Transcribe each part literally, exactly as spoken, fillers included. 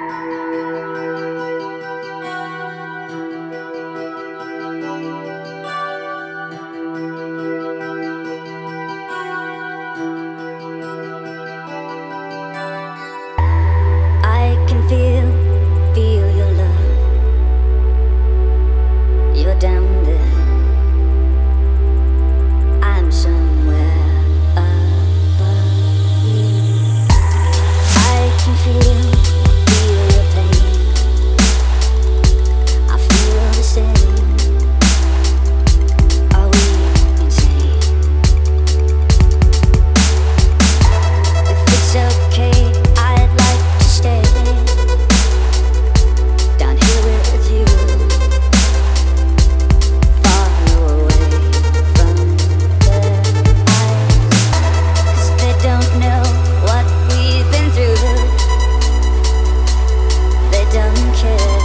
I can feel, feel your love. You're down there. I'm somewhere above you. I can feel, feel your pain. I feel the same. Are we insane? If it's okay, I'd like to stay down here with you, far away from their eyes, 'cause they don't know what we've been through. They don't care.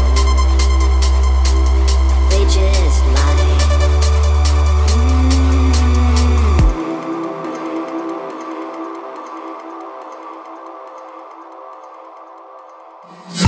They just lie. Mm.